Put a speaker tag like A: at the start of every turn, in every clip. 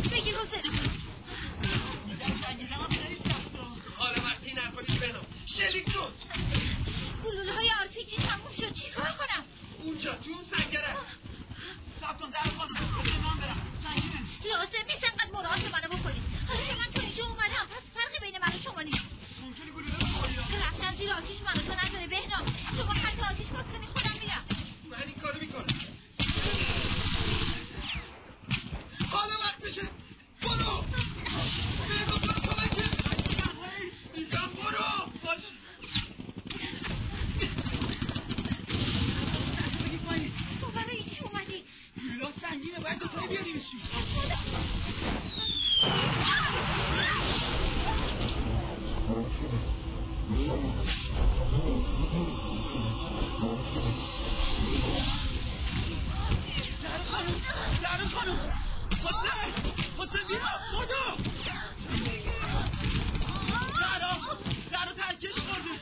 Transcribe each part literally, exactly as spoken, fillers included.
A: بگیر حسین.
B: میدم جنگیدم هم خیلی سخته. حالا وقتی این حرفانیش بینم شلیک کن.
A: گلوله های آرپیجی تموم شد. چی کار کنم؟
B: اونجا تو اون سنگره. سب کن در خانم بکنه من برم. سنگینه
A: لازم نیست انقدر مراعات منو بکنید. حالا من تو اینجا اومدم، پس فرقی بین من و شما نیست.
B: ممکنی گلوله رو بخوری.
A: رفتم زیر آتیش منو تو نداره بهنام. شما حتی آتیش باز کنی خودم میرم.
B: من این کارو میکنم. حالا وقتشه. برو. بهنام برو کمکه. میگم برو. باش.
A: تو برای چی اومدی؟
B: گلوله سنگینه باید دوتایی بیاریمشون. زهرا خانم زهرا خانم حسین حسین بیا بودو زهرا زهرا ترکش خورده.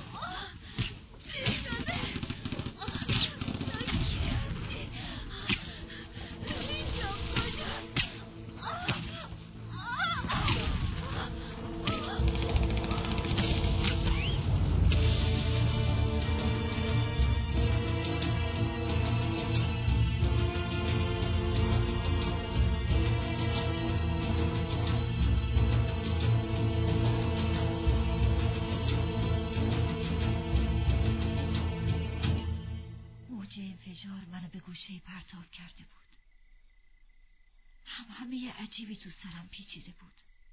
A: منو به گوشه پرتاب کرده بود. هم همه عجیبی تو سرم پیچیده بود.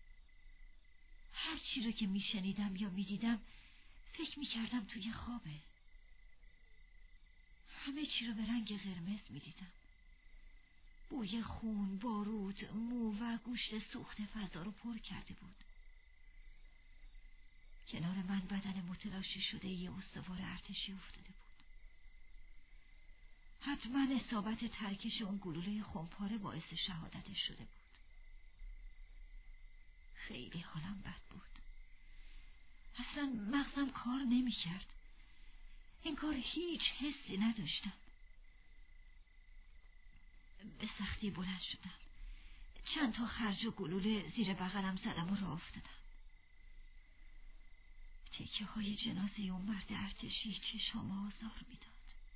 A: هر چی رو که میشنیدم یا میدیدم فکر میکردم توی خوابه. همه چی رو به رنگ قرمز میدیدم. بوی خون، بارود، مو و گوشت سوخت فضا رو پر کرده بود. کنار من بدن متلاشی شده یه استوار ارتشی افتاده بود. حتما اصابت ترکش اون گلوله خمپاره باعث شهادتش شده بود. خیلی حالم بد بود. اصلا مغزم کار نمی کرد. انگار هیچ حسی نداشتم. به سختی بلند شدم. چند تا خرج و گلوله زیر بغلم زدم و راه افتادم. تکه های جنازه اون مرد ارتشی چشام آزار میداد.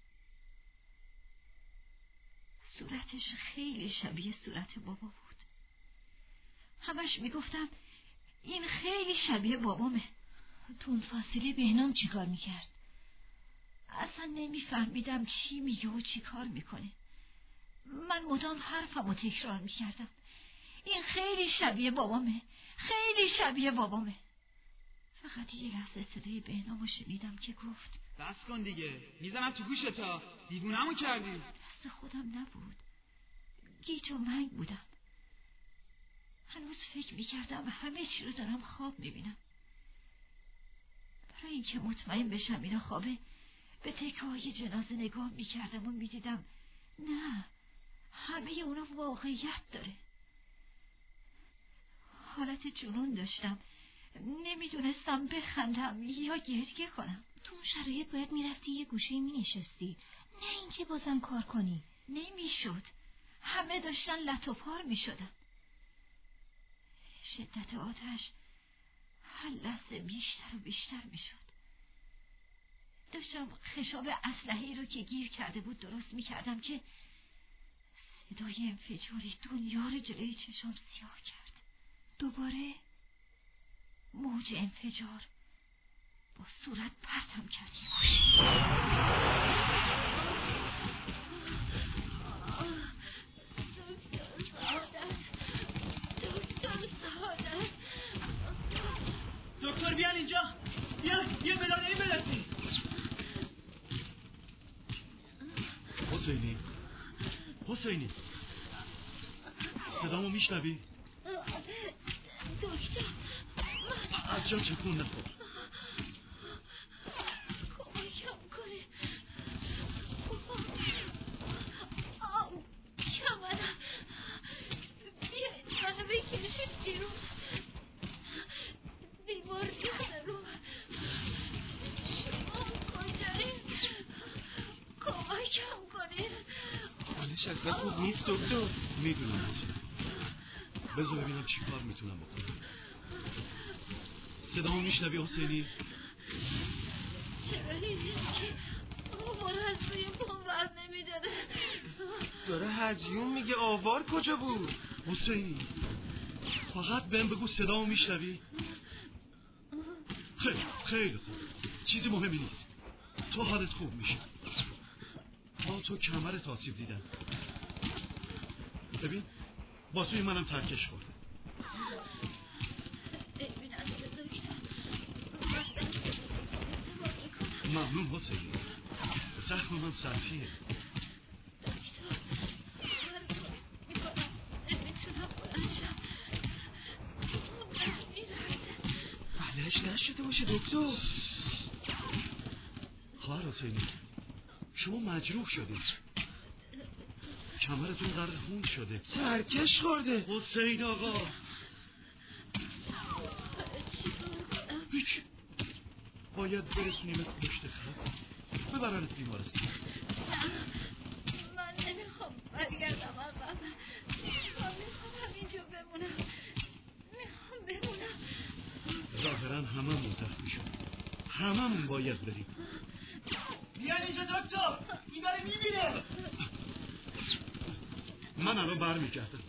A: صورتش خیلی شبیه صورت بابا بود. همش میگفتم این خیلی شبیه بابامه. تو اون فاصله بهنام چی کار میکرد؟ اصلا نمیفهمیدم چی میگه و چی کار میکنه. من مدام حرفمو تکرار میکردم. این خیلی شبیه بابامه، خیلی شبیه بابامه. فقط یه لحظه صدای بهنامو شنیدم که گفت
B: بس کن دیگه، میزنم تو گوشتا، دیوونمو کردی.
A: دست خودم نبود، گیج و منگ بودم. هنوز فکر میکردم همه چی رو دارم خواب میبینم. برای اینکه مطمئن بشم اینا خوابه به تکه های جنازه نگاه میکردم و میدیدم نه، همه اونا واقعیت داره. حالت جنون داشتم، نمیدونستم بخندم یا گریه کنم.
C: تو اون شرایط باید میرفتی یه گوشه مینشستی، نه اینکه بازم کار کنی.
A: نمیشد، همه داشتن لط و پار میشدن. شدت آتش هر لحظه بیشتر و بیشتر میشد. داشتم خشاب اسلحه‌ای رو که گیر کرده بود درست میکردم که صدای انفجاری دنیا رو جلوی چشام سیاه کرد. دوباره موج انفجار با صورت پرتم کرد.
B: دکتر بیان اینجا، بیان یه بلادهی برسید.
D: حسینی حسینی صدامو میشنوی؟
A: دکتر
D: از جا چکون نخور.
A: کمکم کنه. آم کمرم، بیاید منو بکشید بیرون. دیوار ریخته رو. شما کجایید؟ کمکم کنید.
D: حالش اصلا خوب نیست دکتر. میدونم بذار ببینم چی کار میتونم بکنم. صدامو میشنوی حسینی؟
A: چرا هیچکی آوار از روی پام ور نمیداره؟
B: داره هجیون میگه آوار کجا بود؟
D: حسینی فقط بهم بگو صدامو میشنوی؟ خیلی خیلی خوب، چیزی مهمی نیست، تو حالت خوب میشه. با تو کمرت آسیب دیدن. ببین باسوی منم ترکش خورده. ممنون حسینی، زخم من سطحیه.
B: بلش نشده باشه دکتر.
D: خواهر حسینی شما مجروح شدید، کمرتون غرق خون شده،
B: سرکش خورده.
D: حسین آقا هیچ، باید برسونیمت پشت خط، ببرنت بیمارستان.
A: من نمیخوام برگردم آقا، من میخوام همینجا بمونم، میخوام بمونم.
D: ظاهرا هممون زخمی شد، هممون باید بریم.
B: بیان اینجا دکتر، این داره میبینه.
D: من الان برمیگردم.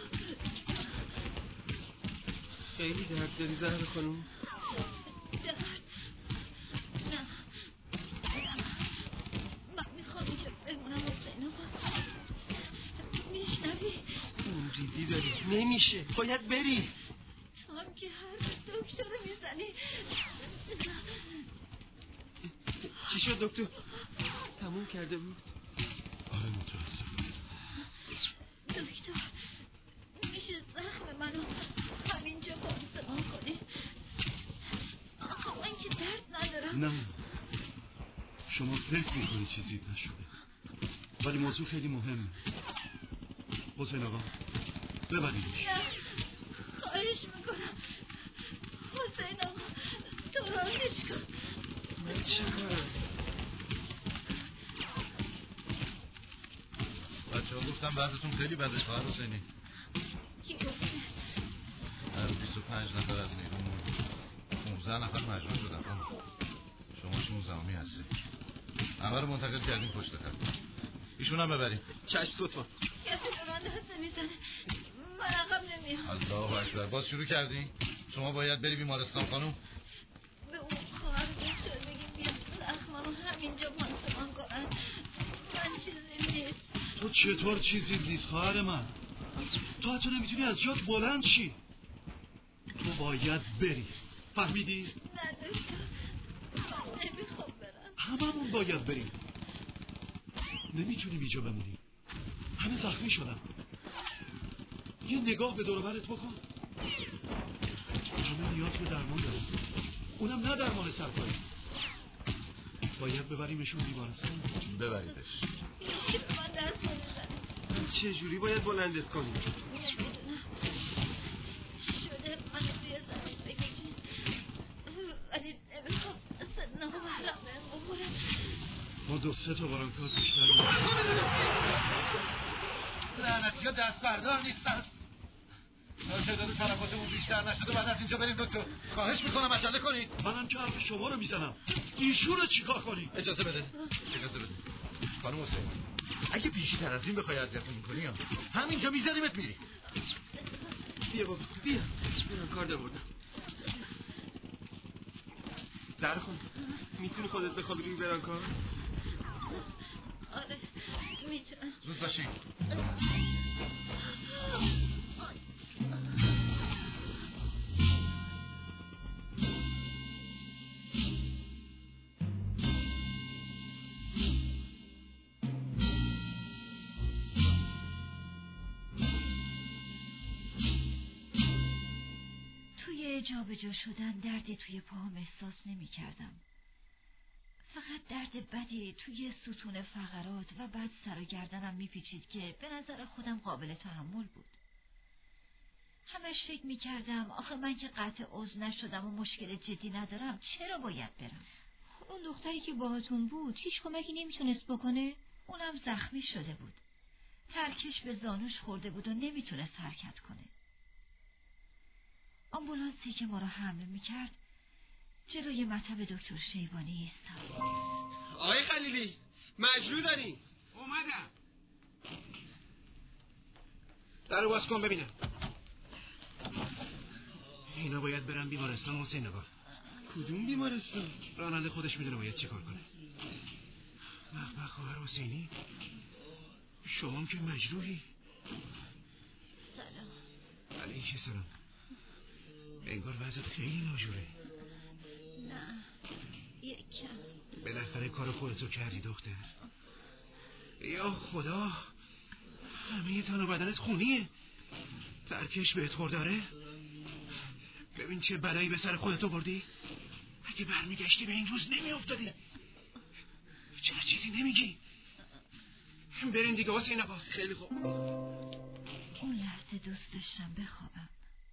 B: خیلی درد داری زهر خانوم؟
A: درد نه، من میخوام اینجا بمونم حسین آقا. میشنوی؟
B: اون ریزی داری، نمیشه، باید بری.
A: تو هم که هر دکتر رو میزنی.
B: چی شد دکتر؟ تموم کرده بود؟
D: آره متاسفم.
A: دکتر میشه زخم منو همینجا پانسمان کنی؟ آخه من که درد ندارم.
D: نه شما فکر میکنی چیزی نشده، ولی موضوع خیلی مهمه. حسین آقا ببریدش.
A: نه خواهش میکنم حسین آقا، تو راهش کن.
B: من چه کارم؟
E: بچه ها گفتم بعضتون خیلی بده خواهر حسینی.
A: کی گفته؟
E: از بیست و پنج نفر از نیرون پونزده نفر مجروح شدن. شما شونزدهمی هستی، همه رو منتقل کردیم پشت خط. ایشون هم ببریم.
B: چشم سلطان.
A: کسی به من دست نمیزنه، من عقب نمیام.
E: الله اکبر، باز شروع کردی؟ شما باید بری بیمارستان خانم.
A: به اون خواهر دکتر بگیم بیام زخممو همینجا پانسمان کنن، من چیزی نیست.
D: تو چطور چیزی نیست خواهر من؟ تو حتی نمیتونی از جات بلند شی. تو باید بری، فهمیدی؟
A: نه دکتر، من نمیخوام برم.
D: هممون باید بریم، نمیتونیم اینجا بمونیم، همه زخمی شدن. یه نگاه به دور و برت بکن، همه نیاز به درمان دارن، اونم نه درمان سرکاری. باید ببریمشون بیمارستان.
E: ببریدش.
A: میشه به من دست نمیزنه.
B: از چه جوری باید بلندت کنیم؟
A: نمیدونم، شده من روی زمین بکشین، ولی نمیخوام اصلا نامحرم بهم بخوره.
D: ما دو سه تا برانکار بیشتر
E: لعنتی ها دست بردار نیستن. تعداد تلفاتمون بیشتر نشده بعد از اینجا بریم دکتر. خواهش میکنم عجله کنید.
D: منم که حرف شما رو میزنم، ایشون رو چیکار کنی؟
E: اجازه بده اجازه بده خانم حسین، اگه بیشتر از این بخوای اذیتمون کنی همینجا میذاریمت میری.
B: بیا بابا بیا، برم کار بردم. در خون میتونی خودت بخوابی روی برانکار؟
A: آره میتونم.
E: زود باشی.
A: توی جابجا شدن دردی توی پاهم احساس نمی کردم. فقط درد بدی توی ستون فقرات و بعد سر و گردنم میپیچید که به نظر خودم قابل تحمل بود. همش فکر میکردم آخه من که قطع عضو نشدم و مشکل جدی ندارم، چرا باید برم؟
C: اون دختری که باهاتون بود هیچ کمکی نمیتونست بکنه؟
A: اونم زخمی شده بود، ترکش به زانوش خورده بود و نمیتونست حرکت کنه. آمبولانسی که ما را حمل میکرد جلوی مطب دکتر شیبانی ایستاد.
B: آقای خلیلی مجروح داری؟
F: اومدم. درو باز کن ببینم. اینا باید برن بیمارستان حسین آقا.
B: کدوم بیمارستان؟
F: راننده خودش میدونه باید چه کار کنه. مخبه خواهر حسینی، شما که مجروحی.
A: سلام.
F: علیه سلام. انگار وضعت خیلی ناجوره.
A: نه یک کم.
F: بالاخره کار خودتو کردی دختر. یا خدا، همه تن و بدنت خونیه. ترکش بهت خورداره. ببین چه بلایی به سر خودتو بردی. اگه برمیگشتی به این روز نمی افتادی. چرا چیزی نمیگی؟ برین دیگه حسین آقا.
B: خیلی خوب.
A: اون لحظه دوست داشتم بخوابم.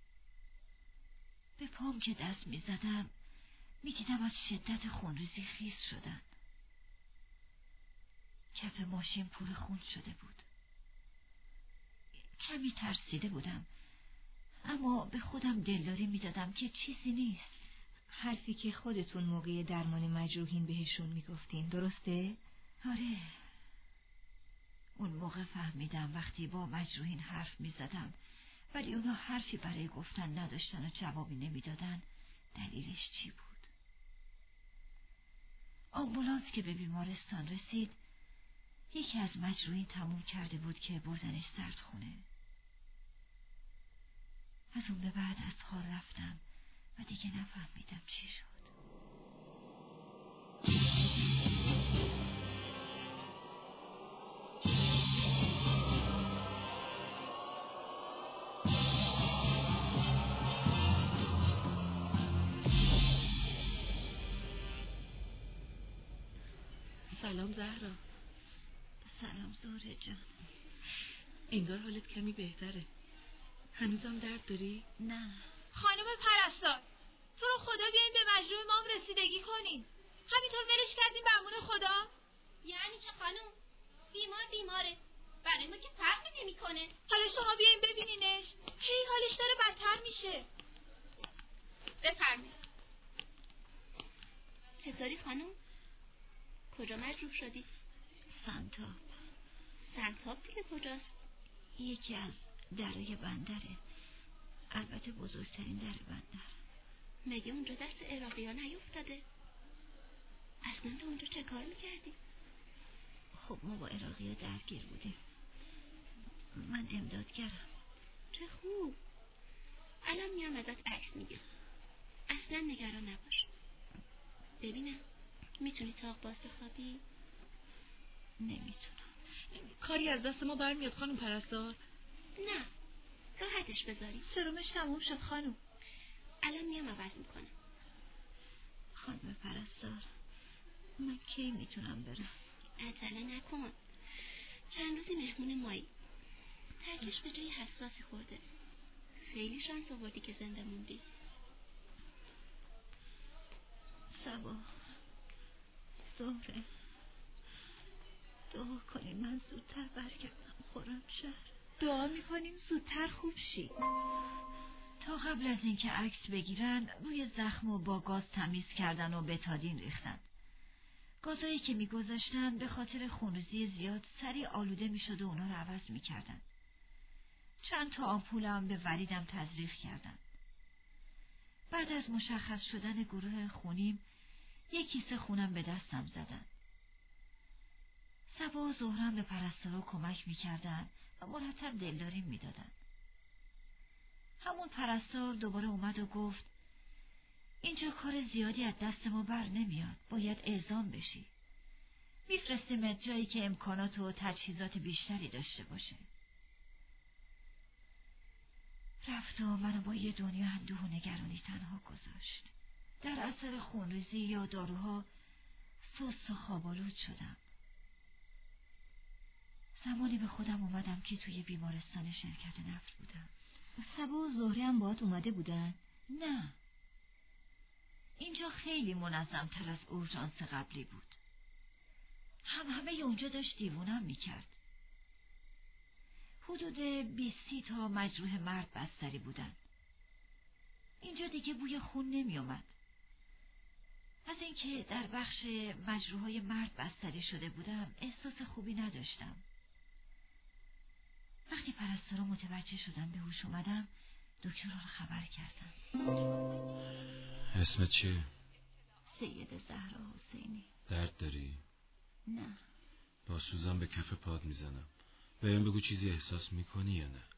A: به پام که دست می زدم می دیدم از شدت خونریزی خیس شدن. کف ماشین پر خون شده بود. کمی ترسیده بودم، اما به خودم دلداری می دادم که چیزی نیست.
C: حرفی که خودتون موقع درمان مجروحین بهشون می گفتین درسته؟
A: آره. اون موقع فهمیدم وقتی با مجروحین حرف می زدم ولی اونا حرفی برای گفتن نداشتن و جوابی نمی دادن، دلیلش چی بود؟ آمبولانس که به بیمارستان رسید یکی از مجروحین تموم کرده بود که بردنش سردخونه. از اون به بعد از حال رفتم و دیگه نفهمیدم چی شد.
G: سلام زهرا.
A: سلام زهره جان.
G: انگار حالت کمی بهتره. هنوزم درد داری؟
A: نه.
C: خانم پرستار، تو رو خدا بیاین به مجروح مام رسیدگی کنین. همینطور ولش کردیم به امون خدا؟
H: یعنی چه خانم؟ بیمار بیماره، برای ما که فرقی نمیکنه.
C: حالا شما بیاین ببینینش، هی حالش داره بدتر میشه.
H: بفرمایید. چطوری خانم؟ کجا مجروح شدی؟
A: سنتاب.
H: سنتاب دیگه کجاست؟
A: یکی از درای بندره، البته بزرگترین در بندر.
H: مگه اونجا دست عراقی ها نیفتاده؟ اصلا تو اونجا چه کار میکردی؟
A: خب ما با عراقی ها درگیر بودیم. من امدادگرم.
H: چه خوب. الان میام ازت عکس میگم. اصلا نگران نباش. ببینم میتونی تاق باز بخوابی؟
A: نمیتونم.
G: کاری از دست ما برمیاد خانم پرستار؟
H: نه، راحتش بذاری.
C: سرومش تموم شد خانم.
H: الان میام عوض میکنم.
A: خانم پرستار، من کی میتونم برم؟
H: عجله نکن. چند روزی مهمون مایی. ترکش به جای حساسی خورده. خیلی شانس آوردی که زنده موندی.
A: صبا، زهره، دعا کنین من زودتر برگردم خرمشهر.
C: دعا میکنیم زودتر خوب شی.
A: تا قبل از اینکه عکس بگیرن روی زخم و با گاز تمیز کردن و بتادین ریختن. گازایی که میگذاشتن به خاطر خونریزی زیاد سریع آلوده میشد و اونا رو عوض میکردن. چند تا آمپولم به وریدم تزریق کردن. بعد از مشخص شدن گروه خونیم یک کیسه خونم به دستم زدن. صبا و زهرم به پرستارا کمک میکردن و مرتب دلداری میدادن. همون پرستار دوباره اومد و گفت اینجا کار زیادی از دست ما بر نمیاد، باید اعزام بشی. میفرستیمت جایی که امکانات و تجهیزات بیشتری داشته باشه. رفت و منو با یه دنیا اندوه و نگرانی تنها گذاشت. در اثر خونریزی یا داروها سست و خواب‌آلود شدم. زمانی به خودم اومدم که توی بیمارستان شرکت نفت بودم.
C: صبا و زهره هم باهات اومده بودن؟
A: نه. اینجا خیلی منظم تر از اورژانس قبلی بود. هم همه اونجا داشت دیوونم میکرد. حدود بیست تا مجروح مرد بستری بودن. اینجا دیگه بوی خون نمی اومد. از اینکه در بخش مجروحای مرد بستری شده بودم احساس خوبی نداشتم. وقتی پرستارا متوجه شدم به هوش اومدم، دکتر رو خبر کردم.
I: اسمت چیه؟
A: سید زهرا حسینی.
I: درد داری؟
A: نه.
I: با سوزن به کف پاد میزنم. بهم بگو چیزی احساس میکنی یا نه؟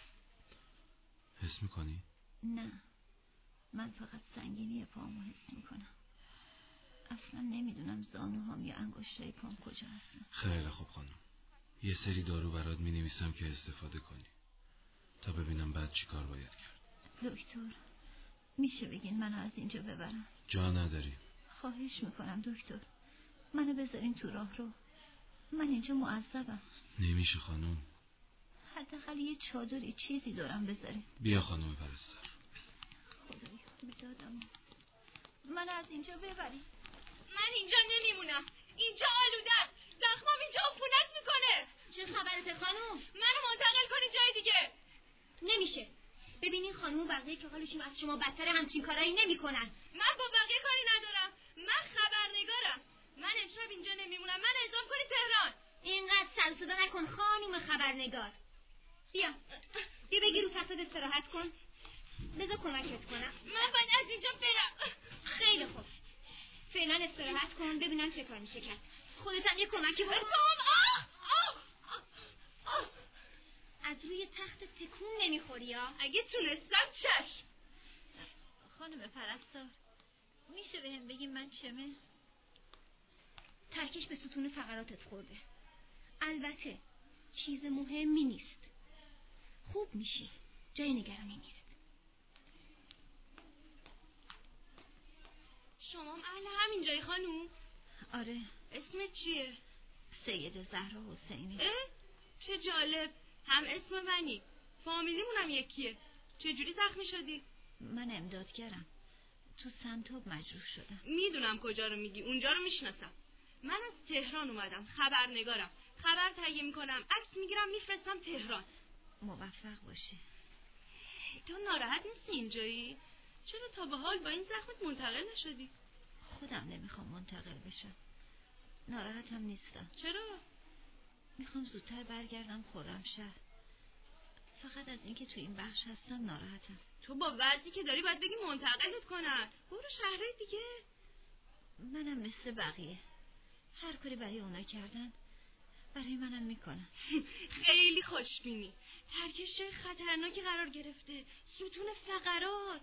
I: حس میکنی؟
A: نه، من فقط سنگینی پامو حس میکنم. اصلا نمیدونم زانوهام یا انگشتای پام کجا هستن.
I: خیلی خوب خانم، یه سری دارو برات مینویسم که استفاده کنی تا ببینم بعد چی کار باید کرد.
A: دکتر میشه بگین منو از اینجا ببرن؟
I: جا نداری.
A: خواهش میکنم دکتر، منو بذارین تو راه رو. من اینجا معذبم.
I: نمیشه خانم.
A: حداقل یه چادری چیزی دارم بذارین.
I: بیا خانم پرستار.
A: خدایا میدادم من از اینجا ببرین.
C: من اینجا نمیمونم. اینجا آلوده است. زخمام اینجا عفونت میکنه.
H: چه خبرته خانوم؟
C: منو منتقل کنی جای دیگه.
H: نمیشه. ببینین خانوم و بقیه که حالشون از شما بدتره همچین کارایی نمیکنن.
C: من با بقیه کاری ندارم. من خبرنگارم. من امشب اینجا نمیمونم. من اعزام کنی تهران.
H: اینقدر سر صدا نکن خانوم خبرنگار. بیا بیا بگی رو تختت استراحت کن. بذار کمکت کنم.
C: من باید از اینجا برم.
H: خیلی خوب، فعلا استراحت کن ببینم چه کار میشه کرد. خودت هم یه کمکی بکن.
C: آه آه آه.
H: از روی تخت تکون نمیخوری یا؟
C: اگه تونستم چشم.
A: خانم پرستار میشه بهم بگی من چمه؟
H: ترکش به ستون فقراتت خورده. البته چیز مهمی نیست. خوب میشی، جای نگرانی نیست.
C: شما هم اهل همین جای خانوم؟
A: آره.
C: اسمت چیه؟
A: سید زهرا حسینی.
C: اه؟ چه جالب، هم اسم منی. فامیلیمون هم یکیه. چجوری زخمی شدی؟
A: من امدادگرم، تو سنتاب مجروح شدم.
C: میدونم کجا رو میگی، اونجا رو میشناسم. من از تهران اومدم، خبرنگارم. خبر تهیه میکنم، عکس میگیرم میفرستم تهران.
A: موفق باشی.
C: تو ناراحت نیستی اینجایی؟ چرا تا به حال با این زخمت منتقل نشدی؟
A: خودم نمیخوام منتقل بشم. ناراحتم نیستم.
C: چرا؟
A: میخوام زودتر برگردم خرمشهر. فقط از اینکه تو این بخش هستم ناراحتم.
C: تو با وضعی که داری باید بگی منتقلت کنن. برو شهرهای دیگه.
A: منم مثل بقیه، هر کاری برای اونا کردن برای منم میکنن.
C: خیلی خوشبینی. ترکش جای خطرناکی قرار گرفته، ستون فقرات.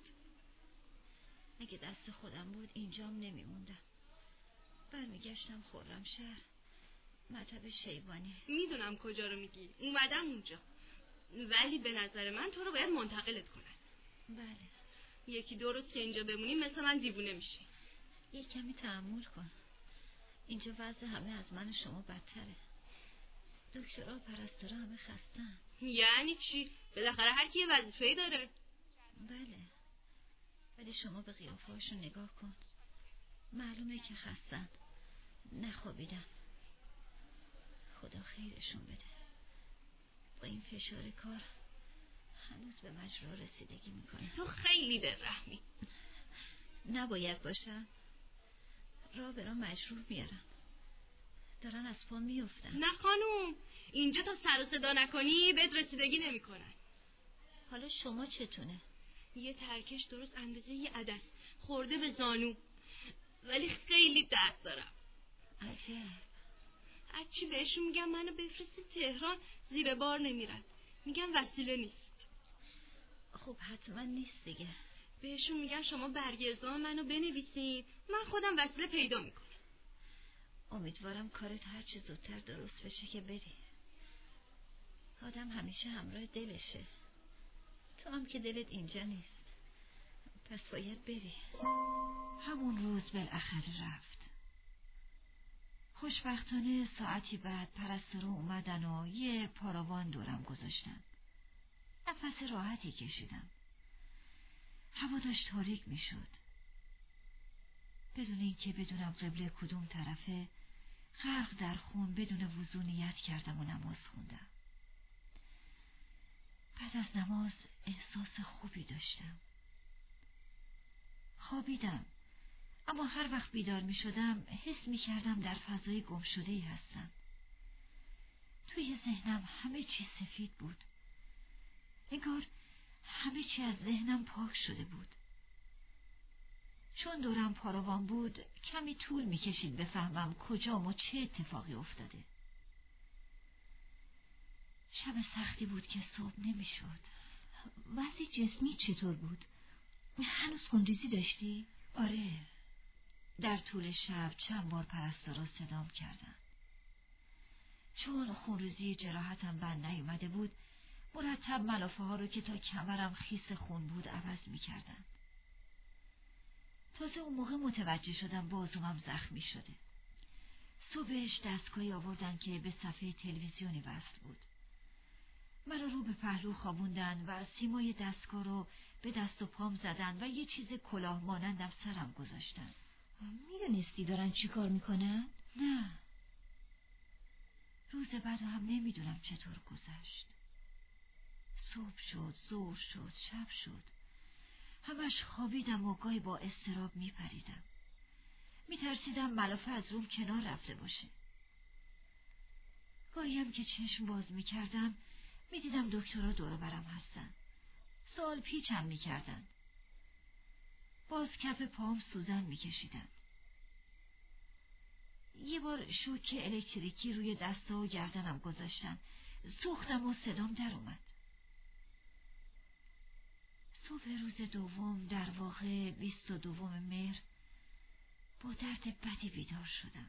A: اگه دست خودم بود اینجام نمیموندم. برمیگشتم خرمشهر، مطب شیبانی.
C: میدونم کجا رو میگی، اومدم اونجا. ولی به نظر من تو رو باید منتقلت کنن.
A: بله.
C: یکی دو روز که اینجا بمونی مثل من دیوونه میشی.
A: یه کمی تحمل کن. اینجا وضع همه از من و شما بدتره. دکترها و پرستارا همه خستن.
C: یعنی چی؟ بالاخره هر کی یه وظیفه‌ای داره.
A: بله، ولی شما به قیافه هاشون نگاه کن. معلومه که خستن، نخوابیدن. خدا خیرشون بده. با این فشار کار هنوز به مجروح رسیدگی میکنه.
C: تو خیلی دلرحمی.
A: نباید باشن. راه برا مجروح میارن، دارن از پا میافتن.
C: نه خانوم، اینجا تا سر و صدا نکنی بهت رسیدگی نمیکنن.
A: حالا شما چتونه؟
C: یه ترکش درست اندازه یه عدس خورده به زانو، ولی خیلی درد دارم.
A: عجب.
C: هرچی بهشون میگم منو بفرستی تهران زیر بار نمیرن، میگم وسیله نیست.
A: خب حتما نیست دیگه.
C: بهشون میگم شما برگ اعزام منو بنویسین، من خودم وسیله پیدا میکنم.
A: امیدوارم کارت هرچی زودتر درست بشه که بری. آدم همیشه همراه دلشه. تو هم که دلت اینجا نیست، پس باید بری. همون روز بالاخره رفت. خوشبختانه ساعتی بعد پرستارا اومدن و یه پاراوان دورم گذاشتن. نفس راحتی کشیدم. هوا داشت تاریک می شد. بدون اینکه بدونم قبله کدوم طرفه، غرق در خون بدون وضو نیت کردم و نماز خوندم. بعد از نماز احساس خوبی داشتم. خوابیدم، اما هر وقت بیدار می شدم حس می کردم در فضای گمشده‌ای هستم. توی ذهنم همه چی سفید بود. انگار همه چی از ذهنم پاک شده بود. چون دورم پاروان بود کمی طول می کشید بفهمم کجام و چه اتفاقی افتاده. شب سختی بود که صبح نمی شد. وضع جسمی چطور بود؟ هنوز خونریزی داشتی؟ آره. در طول شب چند بار پرستارا صدام کردن. چون خونریزی جراحتم بند نیومده بود، مرتب ملافه ها رو که تا کمرم خیس خون بود عوض می کردن. تازه اون موقع متوجه شدم بازومم زخمی شده. صبحش دستگاهی آوردن که به صفحه تلویزیونی وصل بود. مرا رو به پهلو خوابوندن و سیمای دستگاه رو به دست و پام زدن و یه چیز کلاه مانندم سرم گذاشتن. میدونستی دارن چی کار میکنن؟ نه. روز بعد هم نمیدونم چطور گذشت. صبح شد، ظهر شد، شب شد. همش خوابیدم و گاهی با اضطراب میپریدم. میترسیدم ملافه از روم کنار رفته باشه. گاهی هم که چشم باز میکردم میدیدم دکترها دور برم هستن. سوال پیچم میکردن. باز کف پام سوزن میکشیدن. یه بار شوک الکتریکی روی دستا و گردنم گذاشتن. سوختم و صدام در اومد. صبح روز دوم، در واقع بیست و دوم مهر، با درد بدی بیدار شدم.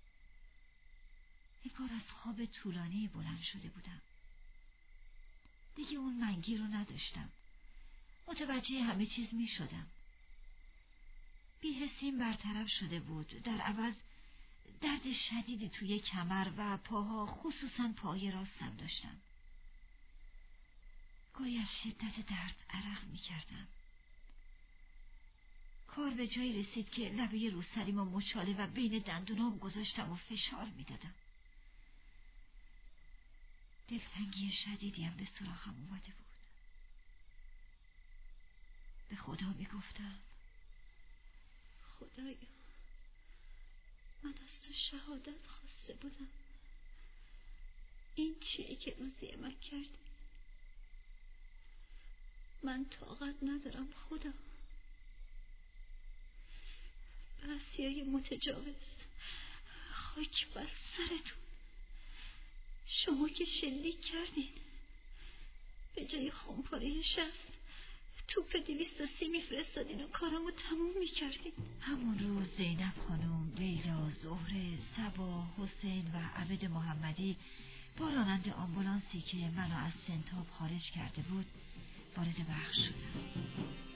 A: انگار از خواب طولانی بلند شده بودم. دیگه اون منگی رو نداشتم. متوجه همه چیز می شدم. بی‌حسیم برطرف شده بود. در عوض درد شدیدی توی کمر و پاها، خصوصا پای راستم داشتم. گاهی از شدت درد عرق می کردم. کار به جایی رسید که لبه روسریم و مچاله و بین دندونام گذاشتم و فشار می دادم. دلتنگی شدیدی هم به سراغم اومده بود. به خدا می گفتم خدایا، من از تو شهادت خواسته بودم. این چیه که روزی من کردی؟ من طاقت ندارم خدا. بعثیای متجاوز، خاک بر سرتون. شما که شلیک کردین، به جای خمپاره شست توپ دویست و سی میفرستادین و کارامو تموم میکردین. همون روز زینب خانم، لیلا، زهره، صبا، حسین و عبد محمدی با راننده آمبولانسی که منو از سنتاب خارج کرده بود وارد بخش شدن.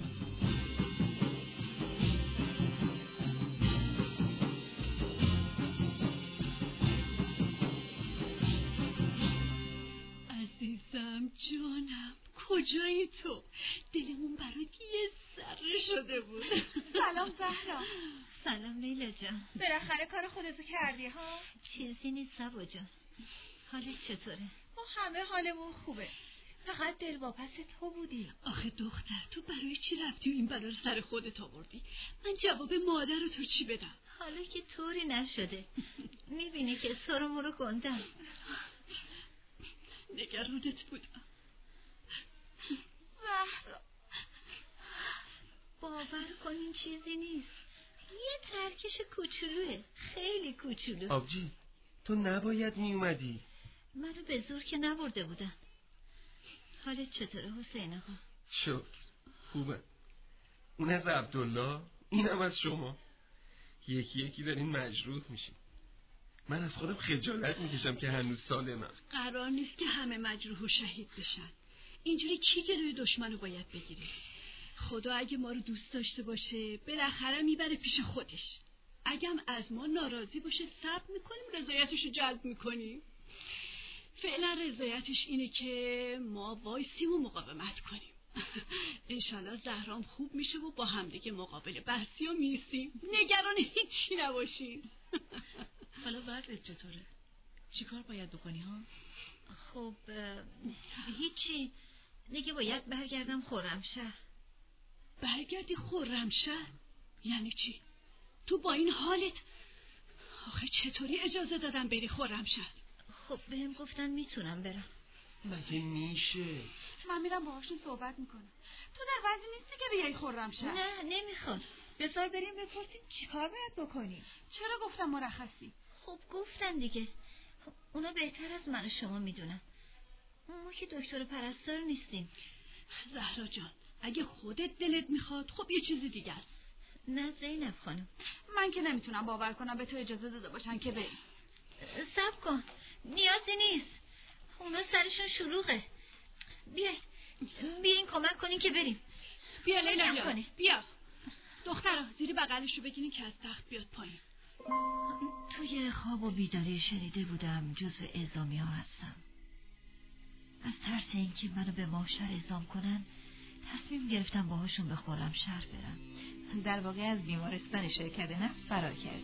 G: عزیزم، جانم، کجایی تو؟ دلمون برات یه ذره شده بود.
C: سلام زهرا.
A: سلام لیلا جان.
C: بالاخره کار خودتو کردی ها؟
A: چیزی نیست صبا جان. حالت چطوره؟
C: ما همه حالمون خوبه. فقط دلواپس تو بودی.
G: آخه دختر، تو برای چی رفتی و این بلا رو سر خودت آوردی؟ من جواب مادر رو تو چی بدم؟
A: حالا که طوری نشده. میبینی که سرمو رو گندم.
G: نگرانت بودم
C: زهرا.
A: باور کنین چیزی نیست. یه ترکش کوچولوه، خیلی کوچولو.
F: آبجی، تو نباید می اومدی.
A: منو به زور که نبرده بودن. حالت چطوره حسین آقا؟
F: شکر، خوبه. اون از عبدالله، اینم از شما. یکی یکی دارین مجروح میشین. من از خودم خجالت میکشم که هنوز سالمم.
G: قرار نیست که همه مجروح و شهید بشن. اینجوری کی جلوی دشمن رو باید بگیره؟ خدا اگه ما رو دوست داشته باشه بالاخره میبره پیش خودش. اگه هم از ما ناراضی باشه صبر میکنیم، رضایتش رو جلب میکنیم. فعلا رضایتش اینه که ما وایسیم و مقاومت کنیم. انشالله زهرام خوب میشه و با همدیگه مقابل بحثی و میسیم. نگران هیچی نباشیم.
J: حالا وضعت چطوره؟ چی کار باید بکنی ها؟
A: خب هیچی. دیگه باید برگردم خرمشهر.
G: برگردی خرمشهر؟ یعنی چی؟ تو با این حالت آخه چطوری اجازه دادن بری خرمشهر؟
A: خب بهم گفتن میتونم برم.
F: مگه میشه؟
C: من میرم باهاشون صحبت میکنم. تو در وضعی نیستی که بیای خرمشهر.
A: نه نمیخوام. بذار بریم بپرسیم چیکار باید بکنیم.
C: چرا گفتم مرخصی؟
A: خب گفتن دیگه. خب اونا بهتر از من و شما میدونن. ما که دکتر پرستار نیستیم.
G: زهرا جان اگه خودت دلت میخواد خب یه چیزی دیگه است.
A: نه زینب خانم،
C: من که نمیتونم باور کنم به تو اجازه داده باشن که بری.
A: صبر کن، نیازی نیست. اونا سرشون شلوغه. بیاین بیاین کمک کنین که بریم.
G: بیا لیلا بیا کنی. بیا دخترا زیر بغلشو بگیرین که از تخت بیاد پایین.
A: توی خواب و بیداری شنیده بودم جزو اعزامی ها هستم. از ترس اینکه منو به محشر اعزام کنن تصمیم گرفتم باهاشون به خرمشهر برم. در واقع از بیمارستان شرکت نفت فرار کردم.